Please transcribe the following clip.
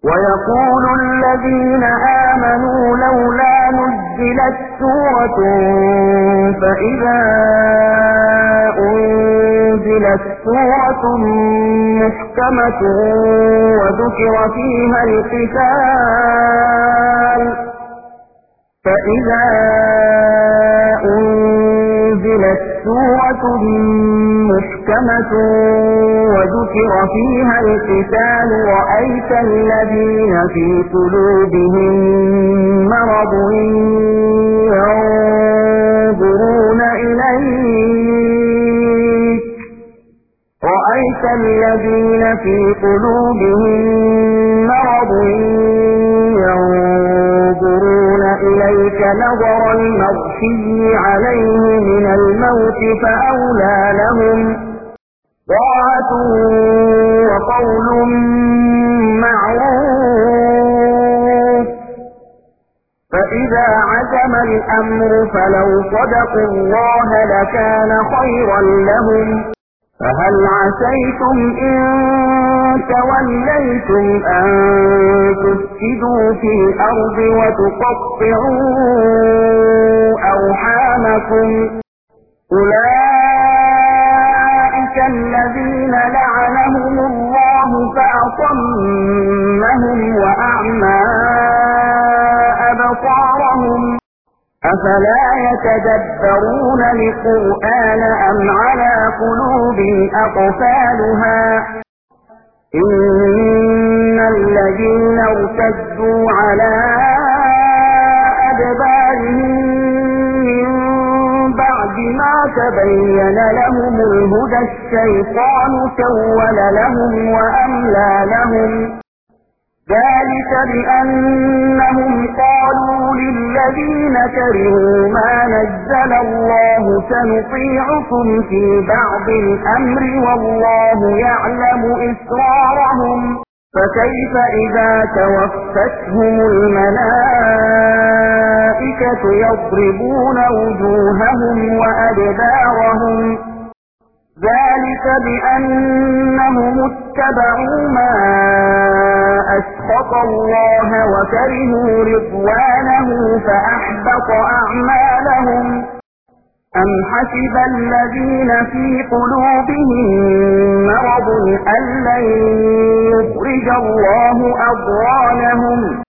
ويقول الذين آمنوا لولا نزلت سورة فإذا أنزلت سورة محكمة وذكر فيها القتال رأيت الذين في قلوبهم مرض ينظرون إليك نظر المغشي عليه من الموت فأولى لهم طاعة وقول معروف فإذا عزم الأمر فلو صدقوا الله لكان خيرا لهم فهل عسيتم إن توليتم أن تفسدوا في الأرض وتقطعوا أرحامكم أولئك الذين لعنهم الله فأصمهم وأعمى أبصارهم أفلا يتدبرون القرآن أم على قلوب أقفالها إن الذين ارتدوا على أدبارهم من بعد ما تبين لهم الهدى الشيطان سول لهم وأملى لهم ذلك بأنهم قالوا للذين كرهوا ما نزل الله سنطيعكم في بعض الأمر والله يعلم إسرارهم فكيف إذا توفتهم الملائكة يضربون وجوههم وأدبارهم ذلك بأنهم اتبعوا ما أسخط الله وكرهوا رضوانه فأحبط أعمالهم أم حسب الذين في قلوبهم مرض أن لن يخرج الله أضغانهم